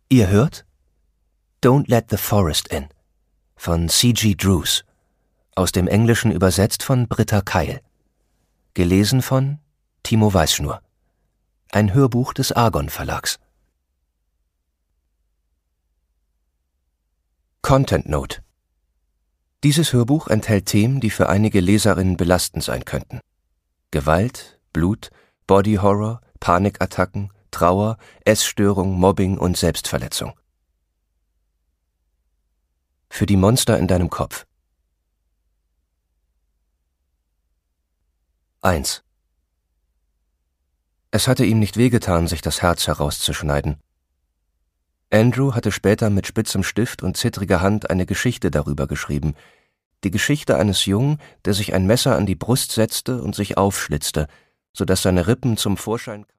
Ihr hört Don't Let the Forest In von C.G. Drews, aus dem Englischen übersetzt von Britta Keil, gelesen von Timo Weißschnur. Ein Hörbuch des Argon Verlags. Content Note: Dieses Hörbuch enthält Themen, die für einige Leserinnen belastend sein könnten. Gewalt, Blut, Body Horror, Panikattacken, Trauer, Essstörung, Mobbing und Selbstverletzung. Für die Monster in deinem Kopf. 1. Es hatte ihm nicht wehgetan, sich das Herz herauszuschneiden. Andrew hatte später mit spitzem Stift und zittriger Hand eine Geschichte darüber geschrieben. Die Geschichte eines Jungen, der sich ein Messer an die Brust setzte und sich aufschlitzte, sodass seine Rippen zum Vorschein kamen.